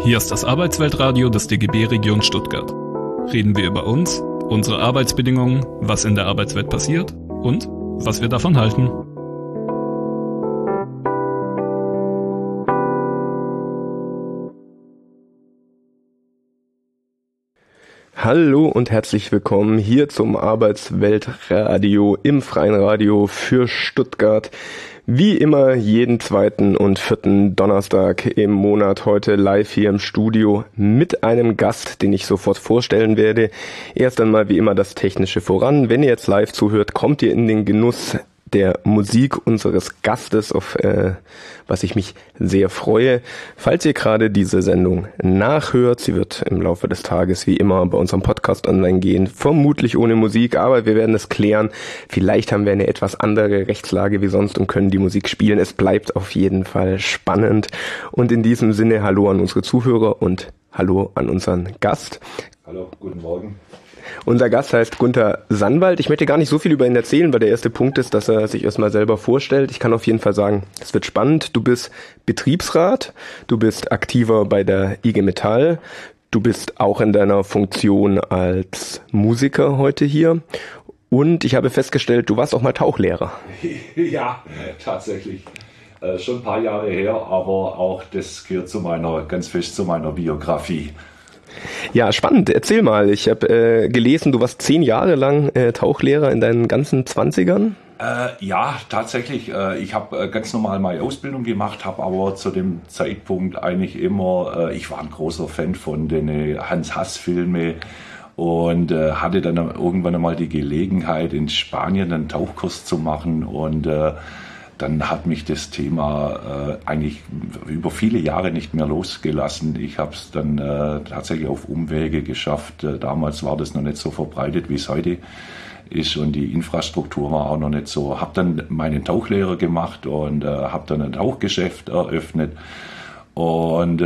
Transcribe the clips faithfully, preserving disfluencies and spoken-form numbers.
Hier ist das Arbeitsweltradio des D G B Region Stuttgart. Reden wir über uns, unsere Arbeitsbedingungen, was in der Arbeitswelt passiert und was wir davon halten. Hallo und herzlich willkommen hier zum Arbeitsweltradio im Freien Radio für Stuttgart. Wie immer jeden zweiten und vierten Donnerstag im Monat, heute live hier im Studio mit einem Gast, den ich sofort vorstellen werde. Erst einmal wie immer das Technische voran. Wenn ihr jetzt live zuhört, kommt ihr in den Genuss der Musik unseres Gastes, auf äh, was ich mich sehr freue. Falls ihr gerade diese Sendung nachhört, sie wird im Laufe des Tages wie immer bei unserem Podcast online gehen, vermutlich ohne Musik, aber wir werden es klären. Vielleicht haben wir eine etwas andere Rechtslage wie sonst und können die Musik spielen. Es bleibt auf jeden Fall spannend. Und in diesem Sinne hallo an unsere Zuhörer und hallo an unseren Gast. Hallo, guten Morgen. Unser Gast heißt Gunther Sannwald. Ich möchte gar nicht so viel über ihn erzählen, weil der erste Punkt ist, dass er sich erstmal selber vorstellt. Ich kann auf jeden Fall sagen, es wird spannend. Du bist Betriebsrat, du bist aktiver bei der I G Metall, du bist auch in deiner Funktion als Musiker heute hier. Und ich habe festgestellt, du warst auch mal Tauchlehrer. Ja, tatsächlich. Äh, schon ein paar Jahre her, aber auch das gehört zu meiner, ganz fest zu meiner Biografie. Ja, spannend. Erzähl mal. Ich habe äh, gelesen, du warst zehn Jahre lang äh, Tauchlehrer in deinen ganzen Zwanzigern. Äh, ja, tatsächlich. Äh, ich habe äh, ganz normal meine Ausbildung gemacht, habe aber zu dem Zeitpunkt eigentlich immer, äh, ich war ein großer Fan von den Hans-Hass-Filmen und äh, hatte dann irgendwann einmal die Gelegenheit, in Spanien einen Tauchkurs zu machen und äh, dann hat mich das Thema äh, eigentlich über viele Jahre nicht mehr losgelassen. Ich habe es dann äh, tatsächlich auf Umwege geschafft. Äh, damals war das noch nicht so verbreitet, wie es heute ist und die Infrastruktur war auch noch nicht so. Habe dann meinen Tauchlehrer gemacht und äh, habe dann ein Tauchgeschäft eröffnet und äh,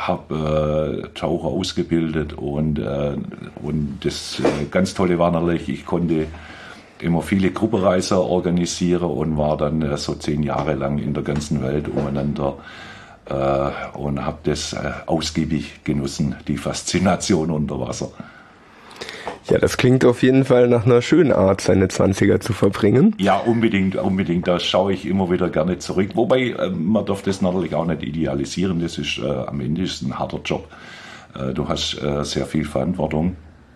habe äh, Taucher ausgebildet und, äh, und das äh, ganz Tolle war natürlich, ich konnte immer viele Gruppenreiser organisiere und war dann äh, so zehn Jahre lang in der ganzen Welt umeinander äh, und habe das äh, ausgiebig genossen, die Faszination unter Wasser. Ja, das klingt auf jeden Fall nach einer schönen Art, seine Zwanziger zu verbringen. Ja, unbedingt, unbedingt. Da schaue ich immer wieder gerne zurück. Wobei, äh, man darf das natürlich auch nicht idealisieren. Das ist, äh, am Ende ist ein harter Job. Äh, du hast äh, sehr viel Verantwortung.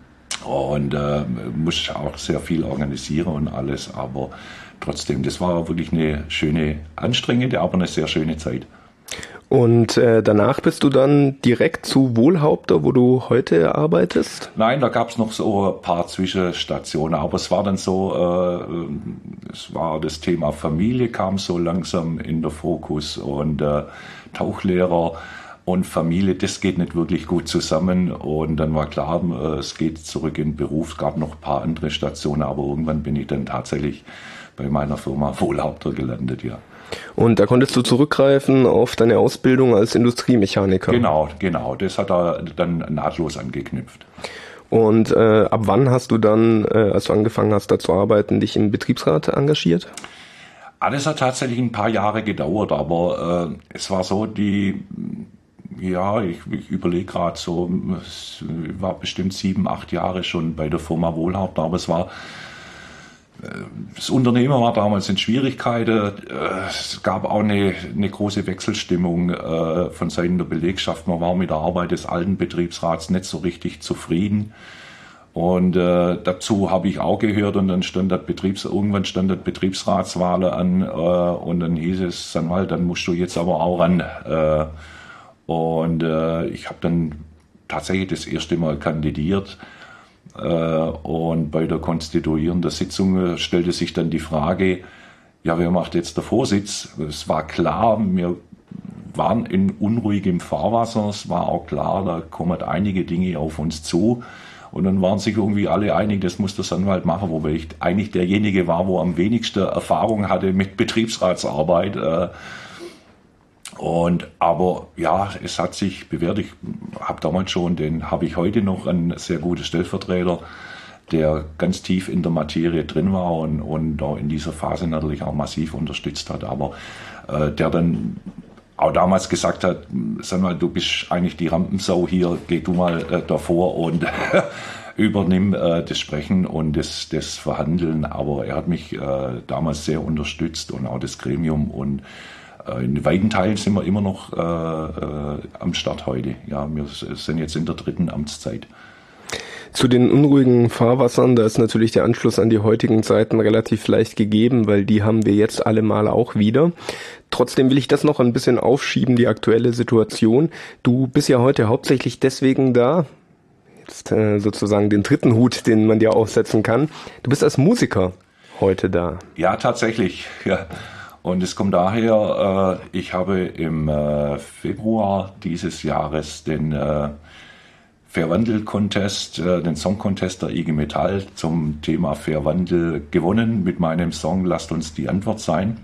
Und äh, muss auch sehr viel organisieren und alles, aber trotzdem, das war wirklich eine schöne, anstrengende, aber eine sehr schöne Zeit. Und äh, danach bist du dann direkt zu Wohlhaupter, wo du heute arbeitest? Nein, da gab es noch so ein paar Zwischenstationen, aber es war dann so, äh, es war das Thema Familie kam so langsam in den Fokus und äh, Tauchlehrer und Familie, das geht nicht wirklich gut zusammen und dann war klar, es geht zurück in den Beruf. Es gab noch ein paar andere Stationen, aber irgendwann bin ich dann tatsächlich bei meiner Firma Wohlhaupter gelandet, ja. Und da konntest du zurückgreifen auf deine Ausbildung als Industriemechaniker? Genau, genau, das hat er dann nahtlos angeknüpft. Und äh, ab wann hast du dann, äh, als du angefangen hast, da zu arbeiten, dich im Betriebsrat engagiert? Alles hat tatsächlich ein paar Jahre gedauert, aber äh, es war so, die Ja, ich, ich überlege gerade so, es war bestimmt sieben, acht Jahre schon bei der Firma Wohlhaupter, aber es war, das Unternehmen war damals in Schwierigkeiten, es gab auch eine, eine große Wechselstimmung von Seiten der Belegschaft, man war mit der Arbeit des alten Betriebsrats nicht so richtig zufrieden. Und äh, dazu habe ich auch gehört und dann stand das Betriebs irgendwann stand das Betriebsratswahl an äh, und dann hieß es dann mal, dann musst du jetzt aber auch ran. Äh, Und äh, ich habe dann tatsächlich das erste Mal kandidiert äh, und bei der konstituierenden Sitzung stellte sich dann die Frage, ja, wer macht jetzt der Vorsitz? Es war klar, wir waren in unruhigem Fahrwasser, es war auch klar, da kommen einige Dinge auf uns zu und dann waren sich irgendwie alle einig, das muss der Sannwald machen, wobei ich eigentlich derjenige war, wo am wenigsten Erfahrung hatte mit Betriebsratsarbeit. Äh, Und aber ja, es hat sich bewährt. Ich habe damals schon, den habe ich heute noch, einen sehr guten Stellvertreter, der ganz tief in der Materie drin war und, und in dieser Phase natürlich auch massiv unterstützt hat. Aber äh, der dann auch damals gesagt hat, sag mal, du bist eigentlich die Rampensau hier, geh du mal äh, davor und übernimm äh, das Sprechen und das, das Verhandeln. Aber er hat mich äh, damals sehr unterstützt und auch das Gremium und äh, in weiten Teilen sind wir immer noch äh, äh, am Start heute. Ja, wir sind jetzt in der dritten Amtszeit. Zu den unruhigen Fahrwassern, da ist natürlich der Anschluss an die heutigen Zeiten relativ leicht gegeben, weil die haben wir jetzt alle Mal auch wieder. Trotzdem will ich das noch ein bisschen aufschieben, die aktuelle Situation. Du bist ja heute hauptsächlich deswegen da, jetzt äh, sozusagen den dritten Hut, den man dir aufsetzen kann. Du bist als Musiker heute da. Ja, tatsächlich, ja. Und es kommt daher, äh, ich habe im äh, Februar dieses Jahres den äh, Fairwandel-Contest, äh, den Song-Contest der I G Metall zum Thema Fairwandel gewonnen mit meinem Song Lasst uns die Antwort sein.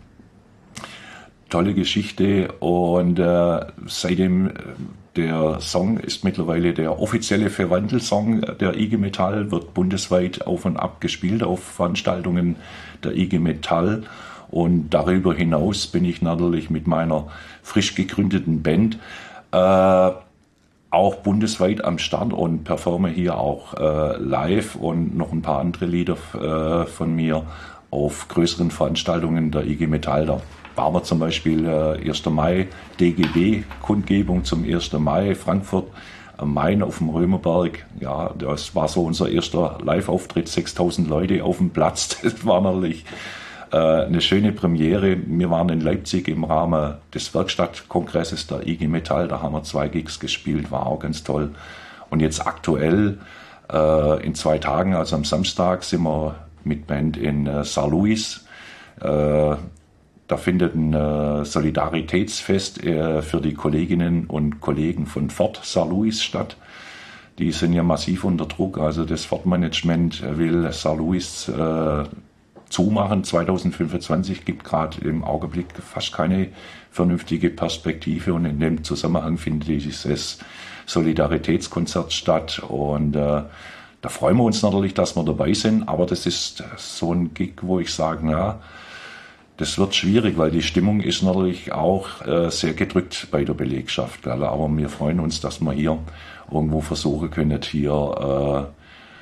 Tolle Geschichte und äh, seitdem, der Song ist mittlerweile der offizielle Fairwandel-Song der I G Metall, wird bundesweit auf und ab gespielt auf Veranstaltungen der I G Metall. Und darüber hinaus bin ich natürlich mit meiner frisch gegründeten Band äh, auch bundesweit am Start und performe hier auch äh, live und noch ein paar andere Lieder äh, von mir auf größeren Veranstaltungen der I G Metall. Da waren wir zum Beispiel äh, erster Mai, D G B-Kundgebung zum ersten Mai, Frankfurt am Main auf dem Römerberg. Ja, das war so unser erster Live-Auftritt, sechstausend Leute auf dem Platz. Das war natürlich äh, eine schöne Premiere. Wir waren in Leipzig im Rahmen des Werkstattkongresses der I G Metall. Da haben wir zwei Gigs gespielt, war auch ganz toll. Und jetzt aktuell äh, in zwei Tagen, also am Samstag, sind wir mit Band in äh, Saint Louis. Äh, Da findet ein äh, Solidaritätsfest äh, für die Kolleginnen und Kollegen von Ford Saint Louis statt. Die sind ja massiv unter Druck. Also das Ford-Management will Saint Louis äh, zumachen. zwanzig fünfundzwanzig gibt gerade im Augenblick fast keine vernünftige Perspektive. Und in dem Zusammenhang findet dieses Solidaritätskonzert statt. Und äh, da freuen wir uns natürlich, dass wir dabei sind. Aber das ist so ein Gig, wo ich sage, na, das wird schwierig, weil die Stimmung ist natürlich auch äh, sehr gedrückt bei der Belegschaft. Gell? Aber wir freuen uns, dass wir hier irgendwo versuchen können, hier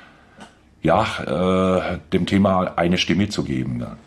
äh, ja, äh, dem Thema eine Stimme zu geben. Ja.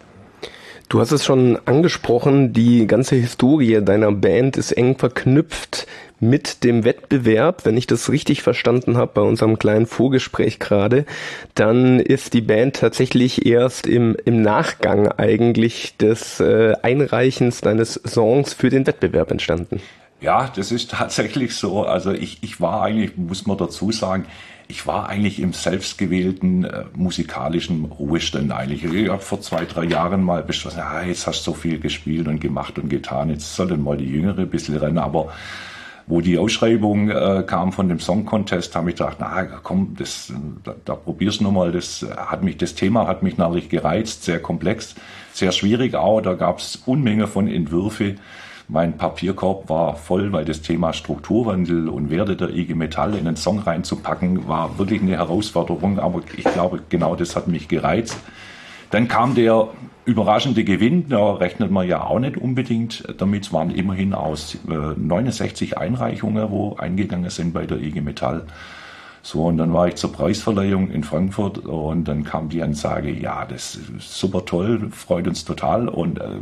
Du hast es schon angesprochen, die ganze Historie deiner Band ist eng verknüpft mit dem Wettbewerb. Wenn ich das richtig verstanden habe bei unserem kleinen Vorgespräch gerade, dann ist die Band tatsächlich erst im, im Nachgang eigentlich des äh, Einreichens deines Songs für den Wettbewerb entstanden. Ja, das ist tatsächlich so. Also ich, ich war eigentlich, muss man dazu sagen, ich war eigentlich im selbstgewählten äh, musikalischen Ruhestand eigentlich. Ich habe vor zwei, drei Jahren mal beschlossen, ah, jetzt hast du so viel gespielt und gemacht und getan, jetzt sollen mal die Jüngere ein bisschen rennen. Aber wo die Ausschreibung äh, kam von dem Song Contest, habe ich gedacht, na komm, das, da, da probier's nochmal. Das hat mich, das Thema hat mich natürlich gereizt, sehr komplex, sehr schwierig auch. Da gab es Unmenge von Entwürfe. Mein Papierkorb war voll, weil das Thema Strukturwandel und Werte der I G Metall in den Song reinzupacken, war wirklich eine Herausforderung. Aber ich glaube, genau das hat mich gereizt. Dann kam der überraschende Gewinn, da rechnet man ja auch nicht unbedingt damit. Es waren immerhin aus äh, neunundsechzig Einreichungen, wo eingegangen sind bei der I G Metall. So, und dann war ich zur Preisverleihung in Frankfurt und dann kam die Ansage, ja, das ist super toll, freut uns total, und äh,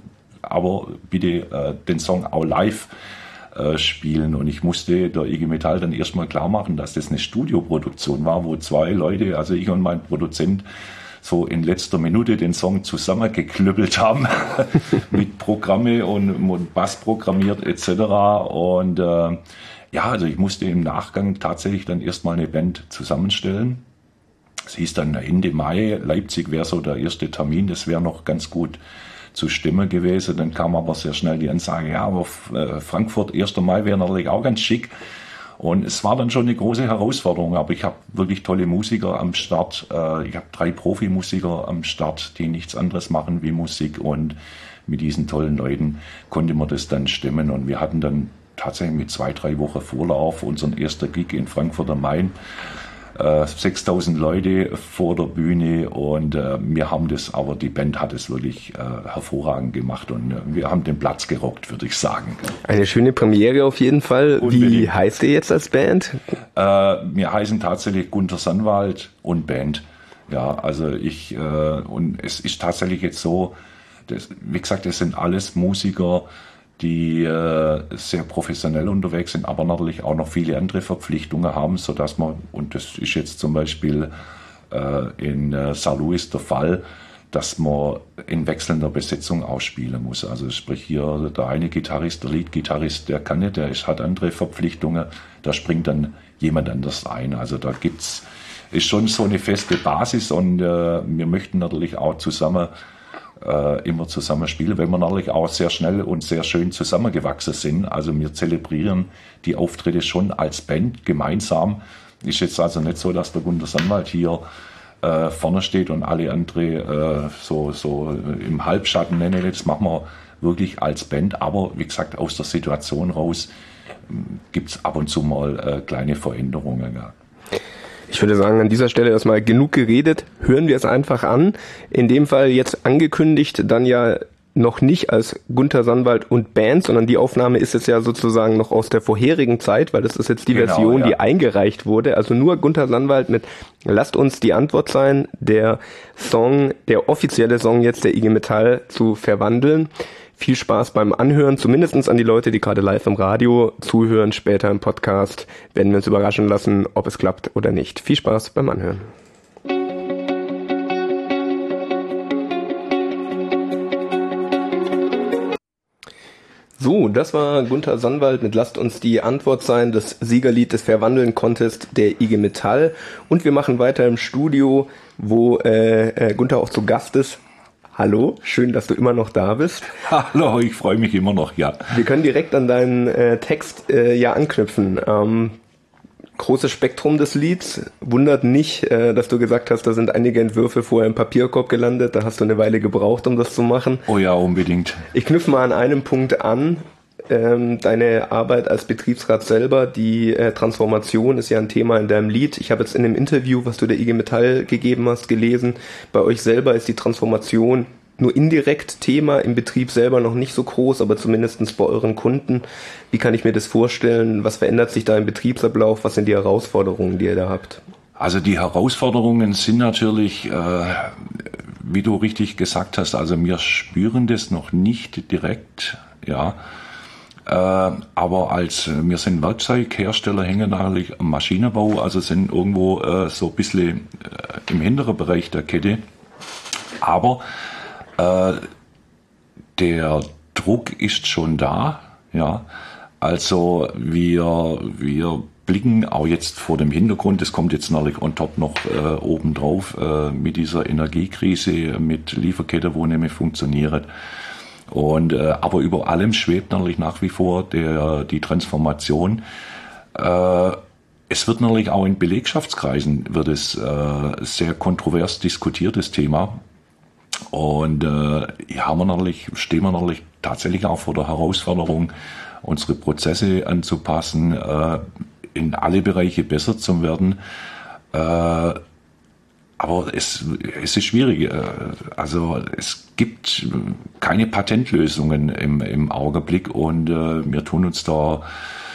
aber bitte äh, den Song auch live äh, spielen. Und ich musste der I G Metall dann erstmal klar machen, dass das eine Studioproduktion war, wo zwei Leute, also ich und mein Produzent, so in letzter Minute den Song zusammengeklüppelt haben mit Programme und, und Bass programmiert et cetera. Und äh, ja, also ich musste im Nachgang tatsächlich dann erstmal eine Band zusammenstellen. Es hieß dann Ende Mai, Leipzig wäre so der erste Termin, das wäre noch ganz gut zu stimmen gewesen. Dann kam aber sehr schnell die Ansage, ja, aber äh, Frankfurt, erster Mai wäre natürlich auch ganz schick. Und es war dann schon eine große Herausforderung, aber ich habe wirklich tolle Musiker am Start. Äh, ich habe drei Profimusiker am Start, die nichts anderes machen wie Musik, und mit diesen tollen Leuten konnte man das dann stemmen. Und wir hatten dann tatsächlich mit zwei, drei Wochen Vorlauf unseren ersten Gig in Frankfurt am Main. äh, sechstausend Leute vor der Bühne und äh, wir haben das, aber die Band hat es wirklich äh, hervorragend gemacht und äh, wir haben den Platz gerockt, würde ich sagen. Eine schöne Premiere auf jeden Fall. Unbedingt. Wie heißt ihr jetzt als Band? Äh, wir heißen tatsächlich Gunter Sannwald und Band. Ja, also ich, äh, und es ist tatsächlich jetzt so, das, wie gesagt, es sind alles Musiker, die äh, sehr professionell unterwegs sind, aber natürlich auch noch viele andere Verpflichtungen haben, sodass man, und das ist jetzt zum Beispiel äh, in äh, Saint Louis der Fall, dass man in wechselnder Besetzung ausspielen muss. Also sprich hier der eine Gitarrist, der Lead-Gitarrist, der kann nicht, der ist, hat andere Verpflichtungen, da springt dann jemand anders ein. Also da gibt's, ist schon so eine feste Basis und äh, wir möchten natürlich auch zusammen äh, immer zusammen spielen, weil wir natürlich auch sehr schnell und sehr schön zusammengewachsen sind. Also wir zelebrieren die Auftritte schon als Band gemeinsam. Ist jetzt also nicht so, dass der Gunter Sannwald hier äh, vorne steht und alle andere äh, so, so im Halbschatten nennen. Das machen wir wirklich als Band, aber wie gesagt, aus der Situation raus gibt es ab und zu mal äh, kleine Veränderungen. Ja. Ich würde sagen, an dieser Stelle erstmal genug geredet. Hören wir es einfach an. In dem Fall jetzt angekündigt, dann ja noch nicht als Gunter Sannwald und Band, sondern die Aufnahme ist jetzt ja sozusagen noch aus der vorherigen Zeit, weil das ist jetzt die genau, Version, ja. die eingereicht wurde. Also nur Gunter Sannwald mit Lasst uns die Antwort sein, der Song, der offizielle Song jetzt der I G Metall zu verwandeln. Viel Spaß beim Anhören, zumindest an die Leute, die gerade live im Radio zuhören, später im Podcast, werden wir uns überraschen lassen, ob es klappt oder nicht. Viel Spaß beim Anhören. So, das war Gunter Sannwald mit Lasst uns die Antwort sein, das Siegerlied des Verwandeln Contest der I G Metall. Und wir machen weiter im Studio, wo äh, äh, Gunter auch zu Gast ist. Hallo, schön, dass du immer noch da bist. Hallo, ich freue mich immer noch, ja. Wir können direkt an deinen äh, Text äh, ja anknüpfen. Ähm, großes Spektrum des Lieds. Wundert nicht, äh, dass du gesagt hast, da sind einige Entwürfe vorher im Papierkorb gelandet. Da hast du eine Weile gebraucht, um das zu machen. Oh ja, unbedingt. Ich knüpfe mal an einem Punkt an. Ähm, deine Arbeit als Betriebsrat selber, die äh, Transformation ist ja ein Thema in deinem Lied. Ich habe jetzt in dem Interview, was du der I G Metall gegeben hast, gelesen, bei euch selber ist die Transformation nur indirekt Thema, im Betrieb selber noch nicht so groß, aber zumindest bei euren Kunden. Wie kann ich mir das vorstellen? Was verändert sich da im Betriebsablauf? Was sind die Herausforderungen, die ihr da habt? Also die Herausforderungen sind natürlich, äh, wie du richtig gesagt hast, also wir spüren das noch nicht direkt, ja. Äh, aber als wir sind Werkzeughersteller, hängen natürlich am Maschinenbau, also sind irgendwo äh, so ein bisschen äh, im hinteren Bereich der Kette. Aber äh, der Druck ist schon da, ja. Also wir, wir blicken auch jetzt vor dem Hintergrund, das kommt jetzt natürlich on top noch äh, obendrauf äh, mit dieser Energiekrise, mit Lieferkette, wo nicht mehr funktioniert. Und, äh, aber über allem schwebt natürlich nach wie vor der, die Transformation. Äh, es wird natürlich auch in Belegschaftskreisen wird es äh, sehr kontrovers diskutiertes Thema. Und äh, hier haben wir natürlich, stehen wir natürlich tatsächlich auch vor der Herausforderung, unsere Prozesse anzupassen, äh, in alle Bereiche besser zu werden. Äh, Aber es, es ist schwierig. Also es gibt keine Patentlösungen im, im Augenblick und äh, wir tun uns da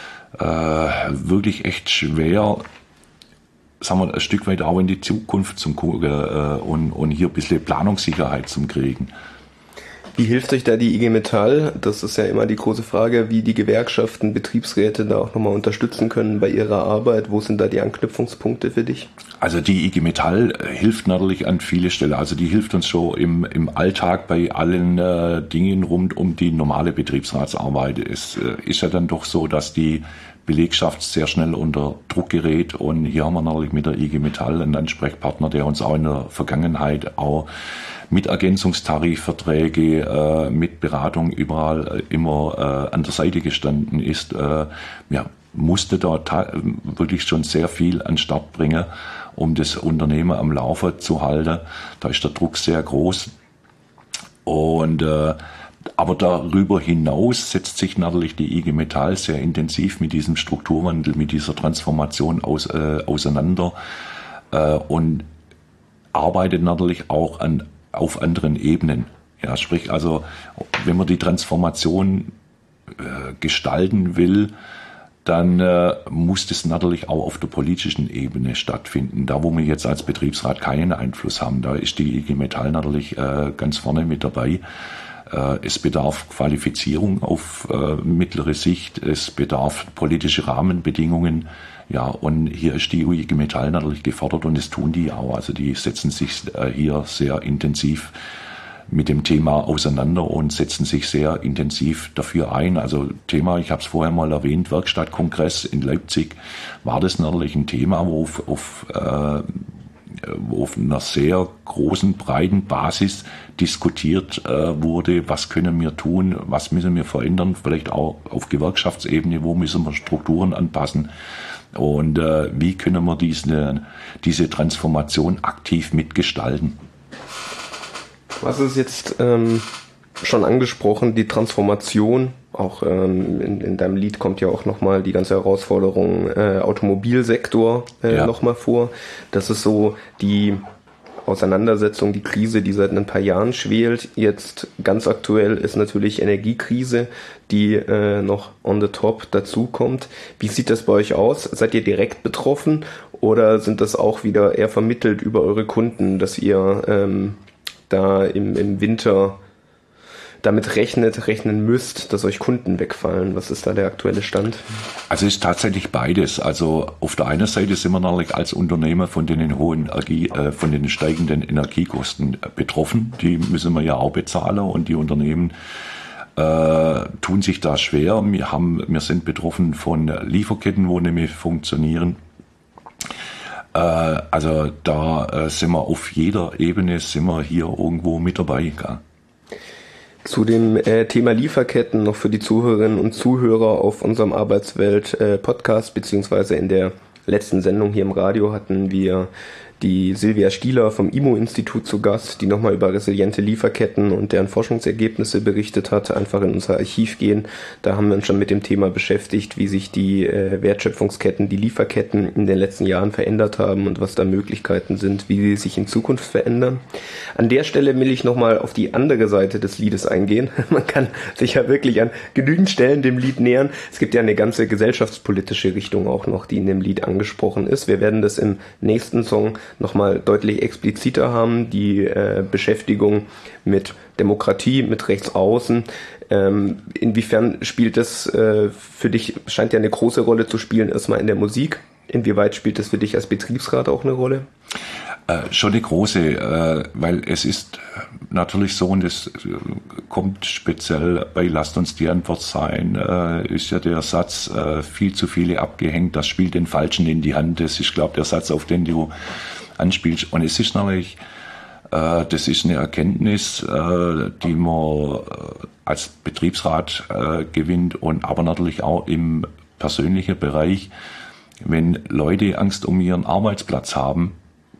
äh, wirklich echt schwer, sagen wir, ein Stück weit auch in die Zukunft zu gucken äh, und, und hier ein bisschen Planungssicherheit zu kriegen. Wie hilft euch da die I G Metall? Das ist ja immer die große Frage, wie die Gewerkschaften, Betriebsräte da auch nochmal unterstützen können bei ihrer Arbeit. Wo sind da die Anknüpfungspunkte für dich? Also die I G Metall hilft natürlich an viele Stellen. Also die hilft uns schon im, im Alltag bei allen äh, Dingen rund um die normale Betriebsratsarbeit. Es äh, ist ja dann doch so, dass die Belegschaft sehr schnell unter Druck gerät und hier haben wir natürlich mit der I G Metall einen Ansprechpartner, der uns auch in der Vergangenheit auch mit Ergänzungstarifverträge, äh, mit Beratung überall äh, immer äh, an der Seite gestanden ist. Äh, ja, musste da ta- wirklich schon sehr viel an den Start bringen, um das Unternehmen am Laufen zu halten. Da ist der Druck sehr groß. Und äh, aber darüber hinaus setzt sich natürlich die I G Metall sehr intensiv mit diesem Strukturwandel, mit dieser Transformation aus, äh, auseinander äh, und arbeitet natürlich auch an, auf anderen Ebenen. Ja, sprich also, wenn man die Transformation äh, gestalten will, dann äh, muss das natürlich auch auf der politischen Ebene stattfinden. Da, wo wir jetzt als Betriebsrat keinen Einfluss haben, da ist die I G Metall natürlich äh, ganz vorne mit dabei. Äh, es bedarf Qualifizierung auf äh, mittlere Sicht, es bedarf politische Rahmenbedingungen. Ja, und hier ist die I G Metall natürlich gefordert und das tun die auch. Also die setzen sich äh, hier sehr intensiv mit dem Thema auseinander und setzen sich sehr intensiv dafür ein. Also Thema, ich habe es vorher mal erwähnt, Werkstattkongress in Leipzig, war das natürlich ein Thema, wo auf, auf, äh, wo auf einer sehr großen, breiten Basis diskutiert äh, wurde, was können wir tun, was müssen wir verändern, vielleicht auch auf Gewerkschaftsebene, wo müssen wir Strukturen anpassen und äh, wie können wir diese, diese Transformation aktiv mitgestalten. Was ist jetzt ähm, schon angesprochen, die Transformation, auch ähm, in, in deinem Lied kommt ja auch nochmal die ganze Herausforderung äh, Automobilsektor äh, ja. nochmal vor. Das ist so die Auseinandersetzung, die Krise, die seit ein paar Jahren schwelt. Jetzt ganz aktuell ist natürlich Energiekrise, die äh, noch on the top dazukommt. Wie sieht das bei euch aus? Seid ihr direkt betroffen oder sind das auch wieder eher vermittelt über eure Kunden, dass ihr ähm, da im, im Winter damit rechnet, rechnen müsst, dass euch Kunden wegfallen? Was ist da der aktuelle Stand? Also es ist tatsächlich beides. Also auf der einen Seite sind wir natürlich als Unternehmer von den hohen Energie, äh, von den steigenden Energiekosten betroffen. Die müssen wir ja auch bezahlen und die Unternehmen äh, tun sich da schwer. Wir haben, wir sind betroffen von Lieferketten, wo nicht mehr funktionieren. Also da sind wir auf jeder Ebene, sind wir hier irgendwo mit dabei. Gell? Zu dem äh, Thema Lieferketten noch für die Zuhörerinnen und Zuhörer auf unserem Arbeitswelt-Podcast, äh, beziehungsweise in der letzten Sendung hier im Radio hatten wir die Silvia Stieler vom I M O-Institut zu Gast, die nochmal über resiliente Lieferketten und deren Forschungsergebnisse berichtet hat. Einfach in unser Archiv gehen. Da haben wir uns schon mit dem Thema beschäftigt, wie sich die äh, Wertschöpfungsketten, die Lieferketten in den letzten Jahren verändert haben und was da Möglichkeiten sind, wie sie sich in Zukunft verändern. An der Stelle will ich nochmal auf die andere Seite des Liedes eingehen. Man kann sich ja wirklich an genügend Stellen dem Lied nähern. Es gibt ja eine ganze gesellschaftspolitische Richtung auch noch, die in dem Lied angesprochen ist. Wir werden das im nächsten Song nochmal deutlich expliziter haben, die äh, Beschäftigung mit Demokratie, mit Rechtsaußen. Ähm, inwiefern spielt das äh, für dich, scheint ja eine große Rolle zu spielen, erstmal in der Musik. Inwieweit spielt das für dich als Betriebsrat auch eine Rolle? Äh, schon eine große, äh, weil es ist natürlich so, und das kommt speziell bei Lasst uns die Antwort sein, äh, ist ja der Satz, äh, viel zu viele abgehängt, das spielt den Falschen in die Hand. Das ist, glaube ich, der Satz, auf den du anspielst. Und es ist natürlich, äh, das ist eine Erkenntnis, äh, die man als Betriebsrat äh, gewinnt und aber natürlich auch im persönlichen Bereich, wenn Leute Angst um ihren Arbeitsplatz haben,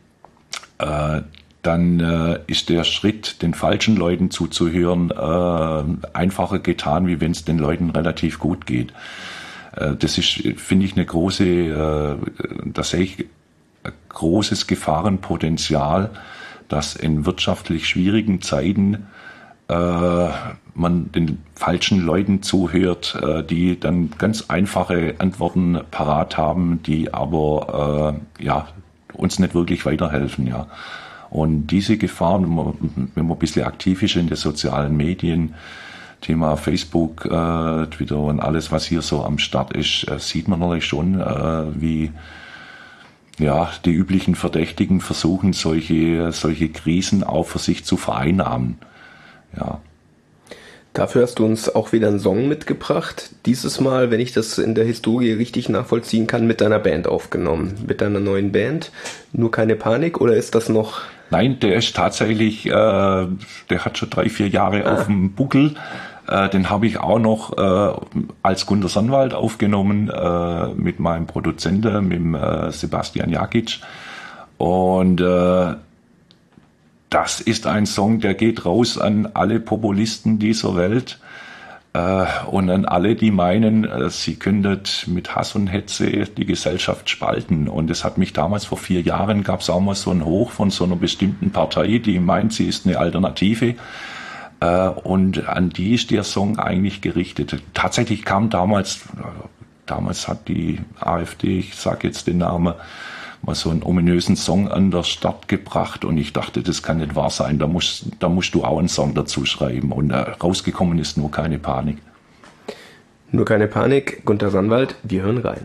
äh, dann äh, ist der Schritt, den falschen Leuten zuzuhören, äh, einfacher getan, wie wenn es den Leuten relativ gut geht. Äh, das ist, finde ich, eine große, äh, das sehe ich ein großes Gefahrenpotenzial, dass in wirtschaftlich schwierigen Zeiten äh, man den falschen Leuten zuhört, äh, die dann ganz einfache Antworten parat haben, die aber äh, ja uns nicht wirklich weiterhelfen, ja. Und diese Gefahren, wenn man, wenn man ein bisschen aktiv ist in den sozialen Medien, Thema Facebook, äh, Twitter und alles, was hier so am Start ist, äh, sieht man natürlich schon, äh, wie ja die üblichen Verdächtigen versuchen, solche solche Krisen auch für sich zu vereinnahmen. Ja. Dafür hast du uns auch wieder einen Song mitgebracht. Dieses Mal, wenn ich das in der Historie richtig nachvollziehen kann, mit deiner Band aufgenommen. Mit deiner neuen Band. Nur keine Panik, oder ist das noch... Nein, der ist tatsächlich, äh, der hat schon drei, vier Jahre ah. auf dem Buckel. Äh, den habe ich auch noch äh, als Gunter Sonnwald aufgenommen, äh, mit meinem Produzenten, mit dem, äh, Sebastian Jakic. Und äh, das ist ein Song, der geht raus an alle Populisten dieser Welt äh, und an alle, die meinen, äh, sie könntet mit Hass und Hetze die Gesellschaft spalten. Und es hat mich damals vor vier Jahren, gab es auch mal so ein Hoch von so einer bestimmten Partei, die meint, sie ist eine Alternative. Äh, und an die ist der Song eigentlich gerichtet. Tatsächlich kam damals, damals hat die AfD, ich sage jetzt den Namen, mal so einen ominösen Song an der Start gebracht und ich dachte, das kann nicht wahr sein, da musst, da musst du auch einen Song dazu schreiben und äh, rausgekommen ist Nur keine Panik. Nur keine Panik, Gunter Sannwald, wir hören rein.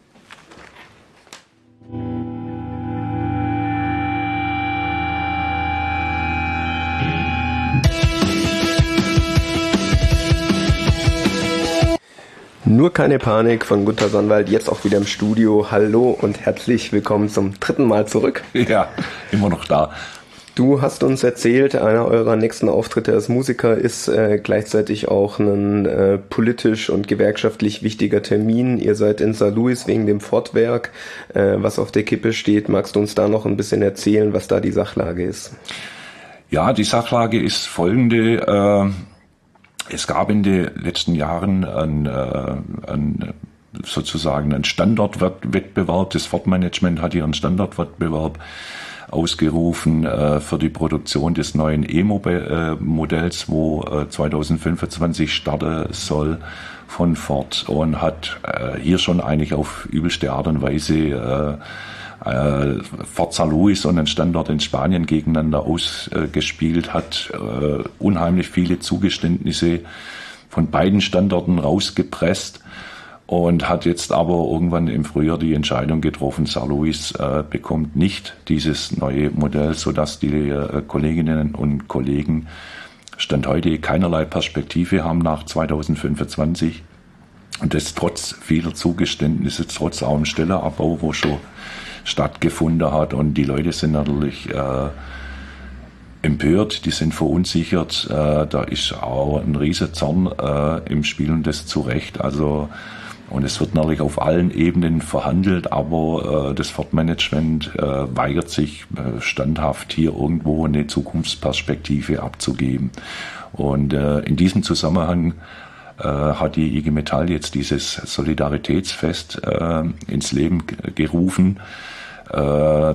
Nur keine Panik von Gunter Sannwald, jetzt auch wieder im Studio. Hallo und herzlich willkommen zum dritten Mal zurück. Ja, immer noch da. Du hast uns erzählt, einer eurer nächsten Auftritte als Musiker ist äh, gleichzeitig auch ein äh, politisch und gewerkschaftlich wichtiger Termin. Ihr seid in Sankt Louis wegen dem Ford-Werk, äh, was auf der Kippe steht. Magst du uns da noch ein bisschen erzählen, was da die Sachlage ist? Ja, die Sachlage ist folgende. Äh, Es gab in den letzten Jahren einen, äh, einen, sozusagen einen Standortwettbewerb. Das Ford-Management hat hier einen Standortwettbewerb ausgerufen äh, für die Produktion des neuen E-Modells, wo äh, zwanzig fünfundzwanzig starten soll von Ford und hat äh, hier schon eigentlich auf übelste Art und Weise äh, Ford Sankt Louis und einen Standort in Spanien gegeneinander ausgespielt, hat äh, unheimlich viele Zugeständnisse von beiden Standorten rausgepresst und hat jetzt aber irgendwann im Frühjahr die Entscheidung getroffen, Sankt Louis äh, bekommt nicht dieses neue Modell, sodass die äh, Kolleginnen und Kollegen Stand heute keinerlei Perspektive haben nach zwanzig fünfundzwanzig und das trotz vieler Zugeständnisse, trotz auch dem Stellenabbau, wo schon stattgefunden hat und die Leute sind natürlich äh, empört, die sind verunsichert, äh, da ist auch ein riesen Zorn äh, im Spiel und das zu Recht, also und es wird natürlich auf allen Ebenen verhandelt, aber äh, das Ford-Management äh, weigert sich äh, standhaft hier irgendwo eine Zukunftsperspektive abzugeben und äh, in diesem Zusammenhang äh, hat die I G Metall jetzt dieses Solidaritätsfest äh, ins Leben g- gerufen. Äh,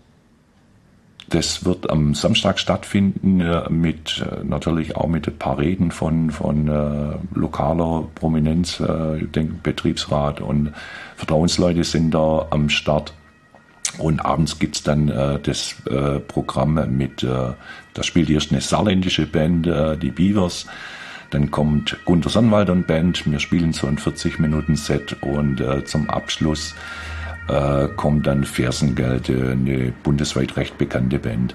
das wird am Samstag stattfinden, äh, mit äh, natürlich auch mit ein paar Reden von, von äh, lokaler Prominenz, äh, ich denke Betriebsrat und Vertrauensleute sind da am Start. Und abends gibt's dann äh, das äh, Programm mit, äh, da spielt erst eine saarländische Band, äh, die Beavers. Dann kommt Gunter Sannwald und Band, wir spielen so ein vierzig Minuten Set und äh, zum Abschluss äh, kommt dann Fersengeld, äh, eine bundesweit recht bekannte Band.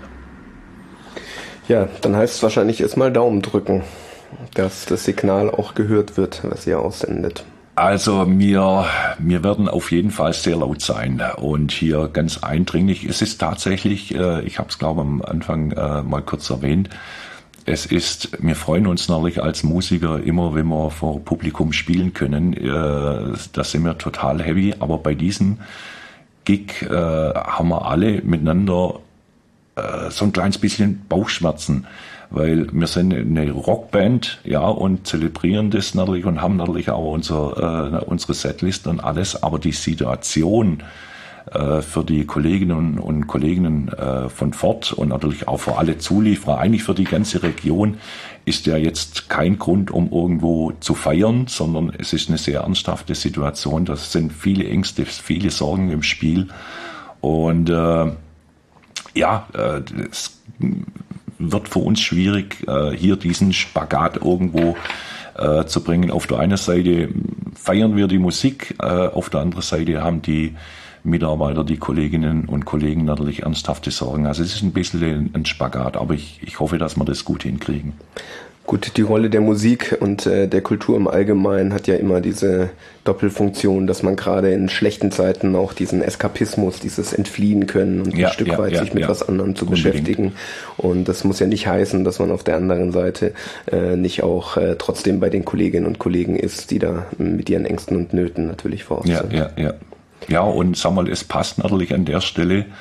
Ja, dann heißt es wahrscheinlich erstmal Daumen drücken, dass das Signal auch gehört wird, was ihr aussendet. Also wir, wir werden auf jeden Fall sehr laut sein und hier ganz eindringlich. Es ist tatsächlich, äh, ich habe es glaube am Anfang äh, mal kurz erwähnt, es ist, wir freuen uns natürlich als Musiker immer, wenn wir vor Publikum spielen können. Äh, da sind wir total happy. Aber bei diesem Gig äh, haben wir alle miteinander äh, so ein kleines bisschen Bauchschmerzen, weil wir sind eine Rockband, ja, und zelebrieren das natürlich und haben natürlich auch unser, äh, unsere Setlist und alles. Aber die Situation für die Kolleginnen und Kollegen von Ford und natürlich auch für alle Zulieferer, eigentlich für die ganze Region, ist ja jetzt kein Grund, um irgendwo zu feiern, sondern es ist eine sehr ernsthafte Situation. Das sind viele Ängste, viele Sorgen im Spiel. Und äh, ja, äh, es wird für uns schwierig, äh, hier diesen Spagat irgendwo äh, zu bringen. Auf der einen Seite feiern wir die Musik, äh, auf der anderen Seite haben die Mitarbeiter, die Kolleginnen und Kollegen natürlich ernsthafte Sorgen. Also es ist ein bisschen ein Spagat, aber ich, ich hoffe, dass wir das gut hinkriegen. Gut, die Rolle der Musik und äh, der Kultur im Allgemeinen hat ja immer diese Doppelfunktion, dass man gerade in schlechten Zeiten auch diesen Eskapismus, dieses Entfliehen können und ja, ein Stück ja, weit ja, sich mit ja. was anderem zu Unbedingt. beschäftigen. Und das muss ja nicht heißen, dass man auf der anderen Seite äh, nicht auch äh, trotzdem bei den Kolleginnen und Kollegen ist, die da mit ihren Ängsten und Nöten natürlich vor Ort ja, sind. Ja, ja, ja. Ja, und sag mal, es passt natürlich an der Stelle,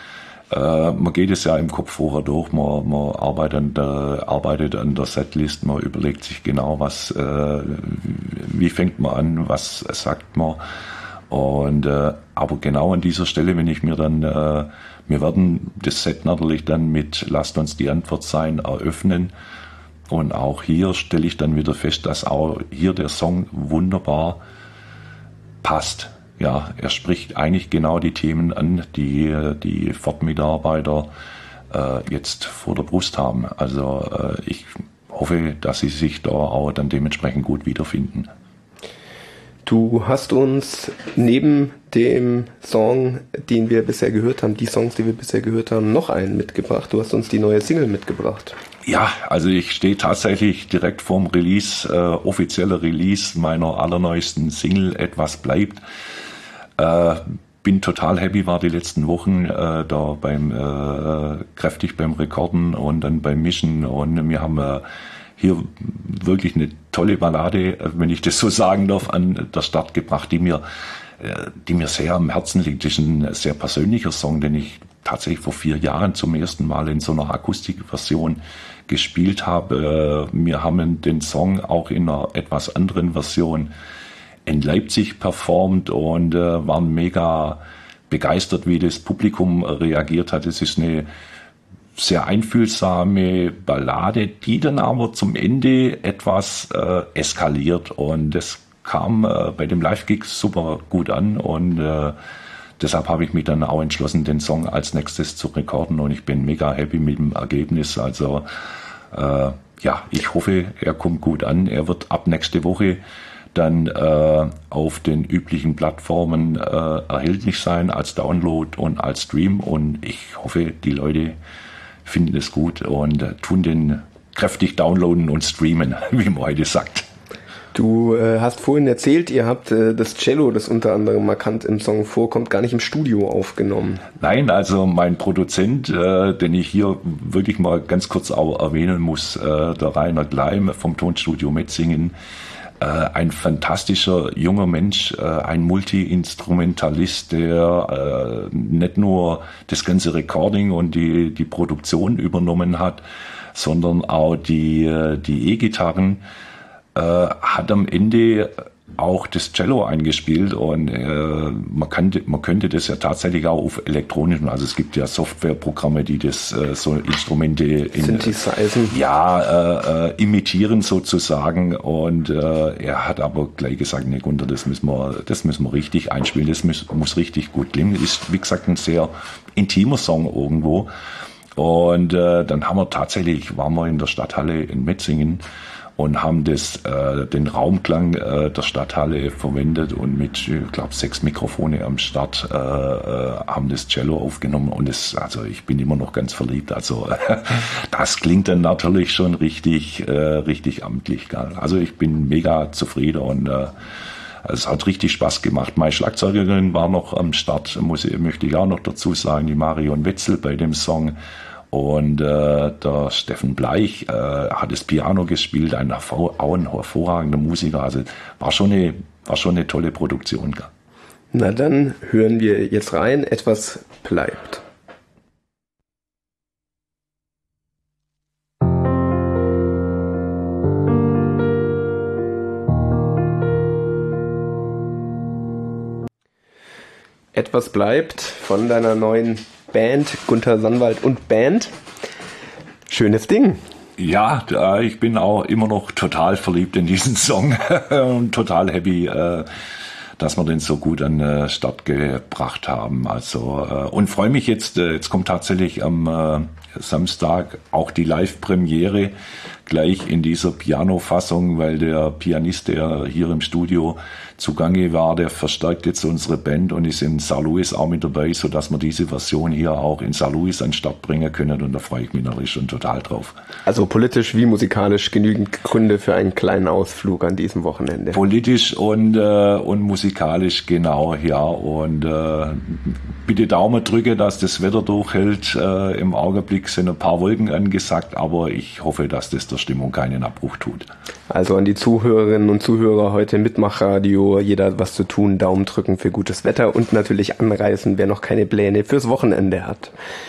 Äh, man geht es ja im Kopf vorher durch, man, man arbeitet, an der, arbeitet an der Setlist, man überlegt sich genau, was, äh, wie fängt man an, was sagt man. Und äh, aber genau an dieser Stelle, wenn ich mir dann, äh, wir werden das Set natürlich dann mit Lasst uns die Antwort sein eröffnen. Und auch hier stelle ich dann wieder fest, dass auch hier der Song wunderbar passt. Ja, er spricht eigentlich genau die Themen an, die die Ford-Mitarbeiter äh, jetzt vor der Brust haben. Also äh, ich hoffe, dass sie sich da auch dann dementsprechend gut wiederfinden. Du hast uns neben dem Song, den wir bisher gehört haben, die Songs, die wir bisher gehört haben, noch einen mitgebracht. Du hast uns die neue Single mitgebracht. Ja, also ich stehe tatsächlich direkt vorm Release, äh, offizieller Release meiner allerneuesten Single Etwas bleibt. Äh, bin total happy, war die letzten Wochen äh, da beim äh, kräftig beim Rekorden und dann beim Mischen, und wir haben äh, hier wirklich eine tolle Ballade, wenn ich das so sagen darf, an der Start gebracht, die mir, äh, die mir sehr am Herzen liegt. Das ist ein sehr persönlicher Song, den ich tatsächlich vor vier Jahren zum ersten Mal in so einer Akustikversion gespielt habe. Äh, wir haben den Song auch in einer etwas anderen Version in Leipzig performt und äh, waren mega begeistert, wie das Publikum reagiert hat. Es ist eine sehr einfühlsame Ballade, die dann aber zum Ende etwas äh, eskaliert, und das kam äh, bei dem Live-Gig super gut an, und äh, deshalb habe ich mich dann auch entschlossen, den Song als nächstes zu rekorden, und ich bin mega happy mit dem Ergebnis. Also äh, ja, ich hoffe, er kommt gut an. Er wird ab nächste Woche dann äh, auf den üblichen Plattformen äh, erhältlich sein, als Download und als Stream, und ich hoffe, die Leute finden es gut und äh, tun den kräftig downloaden und streamen, wie man heute sagt. Du äh, hast vorhin erzählt, ihr habt äh, das Cello, das unter anderem markant im Song vorkommt, gar nicht im Studio aufgenommen. Nein, also mein Produzent, äh, den ich hier wirklich mal ganz kurz auch erwähnen muss, äh, der Rainer Gleim vom Tonstudio Metzingen, äh, ein fantastischer junger Mensch, äh, ein Multi-Instrumentalist, der äh, nicht nur das ganze Recording und die, die Produktion übernommen hat, sondern auch die, die E-Gitarren, äh, hat am Ende auch das Cello eingespielt, und äh, man, kann, man könnte das ja tatsächlich auch auf elektronischen, also es gibt ja Softwareprogramme, die das äh, so Instrumente in, Synthesizen. Ja, äh, äh, imitieren sozusagen, und äh, er hat aber gleich gesagt, ne Gunter, das müssen wir, das müssen wir richtig einspielen, das muss, muss richtig gut klingen. Ist, wie gesagt, ein sehr intimer Song irgendwo, und äh, dann haben wir tatsächlich, waren wir in der Stadthalle in Metzingen und haben das, äh, den Raumklang äh, der Stadthalle verwendet, und mit, ich glaube, sechs Mikrofone am Start äh, äh, haben das Cello aufgenommen, und es, also ich bin immer noch ganz verliebt. Also das klingt dann natürlich schon richtig, äh, richtig amtlich. Gell? Also ich bin mega zufrieden, und äh, es hat richtig Spaß gemacht. Meine Schlagzeugerin war noch am Start, muss ich, möchte ich auch noch dazu sagen, die Marion Wetzel bei dem Song. Und äh, der Steffen Bleich äh, hat das Piano gespielt, ein, auch ein hervorragender Musiker. Also war schon eine, war schon eine tolle Produktion. Gell? Na dann hören wir jetzt rein, etwas bleibt. Etwas bleibt von deiner neuen Band, Gunther Sannwald und Band. Schönes Ding. Ja, ich bin auch immer noch total verliebt in diesen Song und total happy, dass wir den so gut an den Start gebracht haben. Also, und freue mich jetzt, jetzt kommt tatsächlich am Samstag auch die Live-Premiere gleich in dieser Piano-Fassung, weil der Pianist, der hier im Studio zugange war, der verstärkt jetzt unsere Band und ist in Saint Louis auch mit dabei, sodass wir diese Version hier auch in Saint Louis an den Start bringen können, und da freue ich mich natürlich schon total drauf. Also politisch wie musikalisch genügend Gründe für einen kleinen Ausflug an diesem Wochenende. Politisch und, äh, und musikalisch, genau, ja, und äh, bitte Daumen drücke, dass das Wetter durchhält. Äh, im Augenblick sind ein paar Wolken angesagt, aber ich hoffe, dass das der Stimmung keinen Abbruch tut. Also an die Zuhörerinnen und Zuhörer heute Mitmachradio, jeder hat was zu tun, Daumen drücken für gutes Wetter und natürlich anreißen, wer noch keine Pläne fürs Wochenende hat.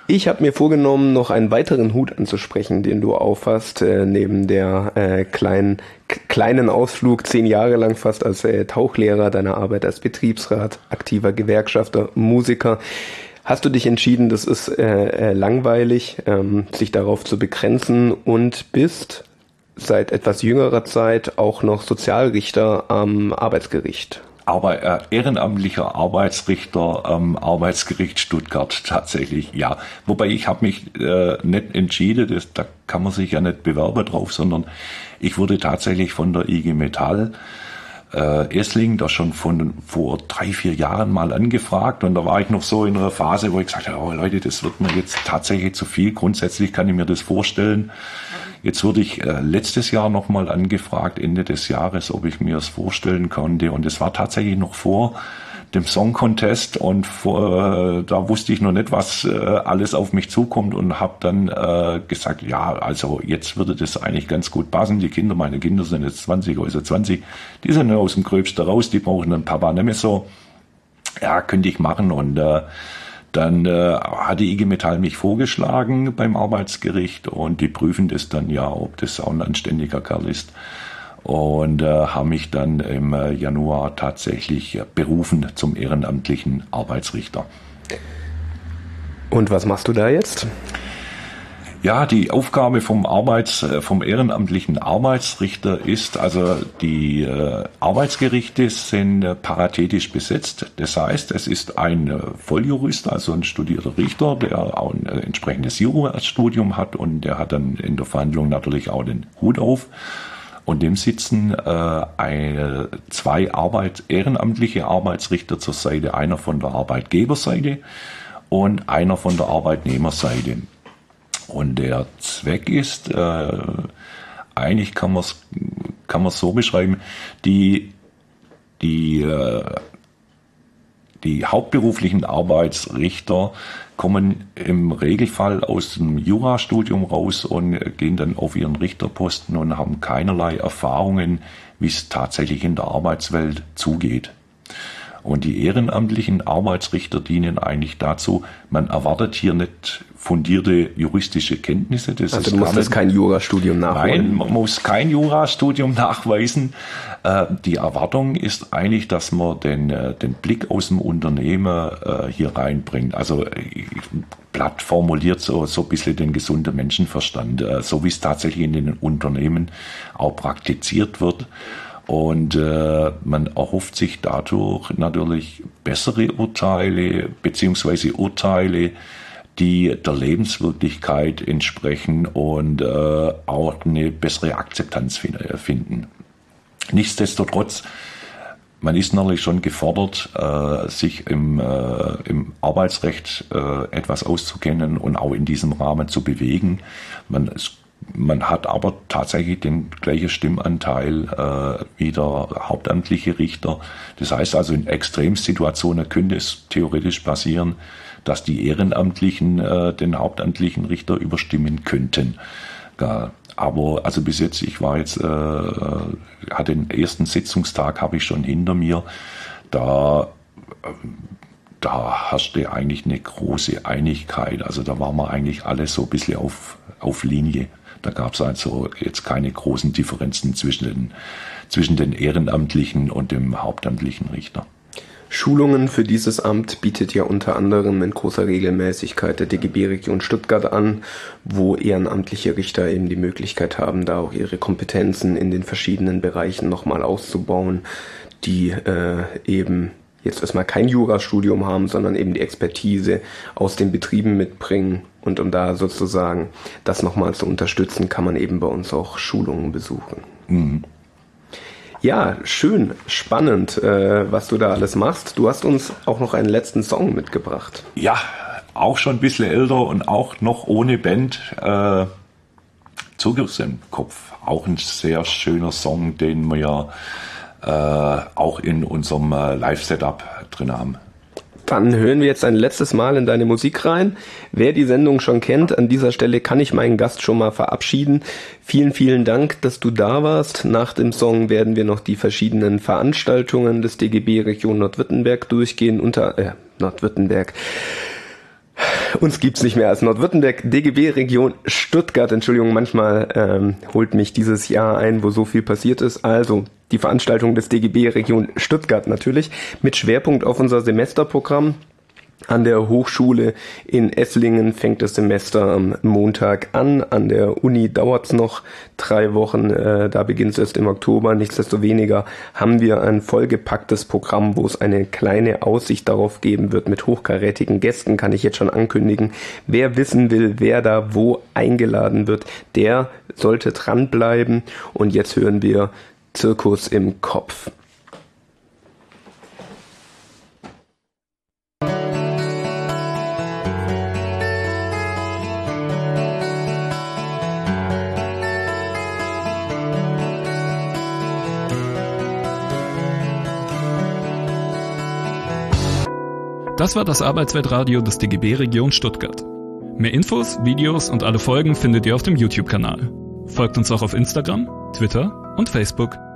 Ich habe mir vorgenommen, noch einen weiteren Hut anzusprechen, den du aufhast, äh, neben der äh, kleinen, k- kleinen Ausflug, zehn Jahre lang fast als äh, Tauchlehrer, deiner Arbeit als Betriebsrat, aktiver Gewerkschafter, Musiker. Hast du dich entschieden, das ist äh, äh, langweilig, ähm, sich darauf zu begrenzen und bist seit etwas jüngerer Zeit auch noch Sozialrichter am Arbeitsgericht? Aber äh, ehrenamtlicher Arbeitsrichter am Arbeitsgericht Stuttgart tatsächlich, ja. Wobei ich habe mich äh, nicht entschieden, das, da kann man sich ja nicht bewerben drauf, sondern ich wurde tatsächlich von der I G Metall äh, Esslingen da schon von vor drei, vier Jahren mal angefragt, und da war ich noch so in einer Phase, wo ich gesagt habe, oh Leute, das wird mir jetzt tatsächlich zu viel. Grundsätzlich kann ich mir das vorstellen. Jetzt wurde ich äh, letztes Jahr nochmal angefragt, Ende des Jahres, ob ich mir das vorstellen konnte. Und es war tatsächlich noch vor dem Song Contest, und vor, äh, da wusste ich noch nicht, was äh, alles auf mich zukommt, und habe dann äh, gesagt, ja, also jetzt würde das eigentlich ganz gut passen. Die Kinder, meine Kinder sind jetzt zwanzig, also zwanzig, die sind aus dem Gröbsten raus, die brauchen einen Papa nicht mehr so. Ja, könnte ich machen. Und äh, Dann äh, hat die I G Metall mich vorgeschlagen beim Arbeitsgericht, und die prüfen das dann ja, ob das auch ein anständiger Kerl ist. Und äh, haben mich dann im äh, Januar tatsächlich äh, berufen zum ehrenamtlichen Arbeitsrichter. Und was machst du da jetzt? Ja, die Aufgabe vom Arbeits, vom ehrenamtlichen Arbeitsrichter ist, also die äh, Arbeitsgerichte sind äh, paritätisch besetzt. Das heißt, es ist ein äh, Volljurist, also ein studierter Richter, der auch ein äh, entsprechendes Jurastudium hat, und der hat dann in der Verhandlung natürlich auch den Hut auf. Und dem sitzen äh, eine, zwei Arbeit, ehrenamtliche Arbeitsrichter zur Seite, einer von der Arbeitgeberseite und einer von der Arbeitnehmerseite. Und der Zweck ist, äh, eigentlich kann man es kann man so beschreiben, die, die, äh, die hauptberuflichen Arbeitsrichter kommen im Regelfall aus dem Jurastudium raus und gehen dann auf ihren Richterposten und haben keinerlei Erfahrungen, wie es tatsächlich in der Arbeitswelt zugeht. Und die ehrenamtlichen Arbeitsrichter dienen eigentlich dazu, man erwartet hier nicht fundierte juristische Kenntnisse. Das also ist du musst das kein Jurastudium nachweisen? Nein, man muss kein Jurastudium nachweisen. Die Erwartung ist eigentlich, dass man den, den Blick aus dem Unternehmen hier reinbringt. Also platt formuliert so, so ein bisschen den gesunden Menschenverstand, so wie es tatsächlich in den Unternehmen auch praktiziert wird. Und äh, man erhofft sich dadurch natürlich bessere Urteile, beziehungsweise Urteile, die der Lebenswirklichkeit entsprechen und äh, auch eine bessere Akzeptanz finden. Nichtsdestotrotz, man ist natürlich schon gefordert, äh, sich im, äh, im Arbeitsrecht äh, etwas auszukennen und auch in diesem Rahmen zu bewegen. Man ist Man hat aber tatsächlich den gleichen Stimmanteil äh, wie der hauptamtliche Richter. Das heißt also, in Extremsituationen könnte es theoretisch passieren, dass die Ehrenamtlichen äh, den hauptamtlichen Richter überstimmen könnten. Ja, aber also bis jetzt, ich war jetzt, äh, hatte den ersten Sitzungstag habe ich schon hinter mir. Da äh, da herrschte eigentlich eine große Einigkeit. Also da waren wir eigentlich alle so ein bisschen auf, auf Linie. Da gab es also jetzt keine großen Differenzen zwischen den, zwischen den Ehrenamtlichen und dem hauptamtlichen Richter. Schulungen für dieses Amt bietet ja unter anderem in großer Regelmäßigkeit der D G B-Region Stuttgart an, wo ehrenamtliche Richter eben die Möglichkeit haben, da auch ihre Kompetenzen in den verschiedenen Bereichen nochmal auszubauen, die äh, eben jetzt erstmal kein Jurastudium haben, sondern eben die Expertise aus den Betrieben mitbringen. Und um da sozusagen das nochmal zu unterstützen, kann man eben bei uns auch Schulungen besuchen. Mhm. Ja, schön, spannend, äh, was du da alles machst. Du hast uns auch noch einen letzten Song mitgebracht. Ja, auch schon ein bisschen älter und auch noch ohne Band. Äh, Zugriff im Kopf. Auch ein sehr schöner Song, den wir ja äh, auch in unserem äh, Live-Setup drin haben. Dann hören wir jetzt ein letztes Mal in deine Musik rein. Wer die Sendung schon kennt, an dieser Stelle kann ich meinen Gast schon mal verabschieden. Vielen, vielen Dank, dass du da warst. Nach dem Song werden wir noch die verschiedenen Veranstaltungen des D G B Region Nordwürttemberg durchgehen. Unter äh, Nordwürttemberg. uns gibt's nicht mehr als Nordwürttemberg, D G B Region Stuttgart. Entschuldigung, manchmal ähm, holt mich dieses Jahr ein, wo so viel passiert ist. Also die Veranstaltung des D G B Region Stuttgart natürlich mit Schwerpunkt auf unser Semesterprogramm. An der Hochschule in Esslingen fängt das Semester am Montag an. An der Uni dauert's noch drei Wochen. Äh, da beginnt es erst im Oktober. Nichtsdestoweniger haben wir ein vollgepacktes Programm, wo es eine kleine Aussicht darauf geben wird. Mit hochkarätigen Gästen kann ich jetzt schon ankündigen. Wer wissen will, wer da wo eingeladen wird, der sollte dranbleiben. Und jetzt hören wir Zirkus im Kopf. Das war das Arbeitsweltradio des D G B Region Stuttgart. Mehr Infos, Videos und alle Folgen findet ihr auf dem YouTube-Kanal. Folgt uns auch auf Instagram, Twitter und Facebook.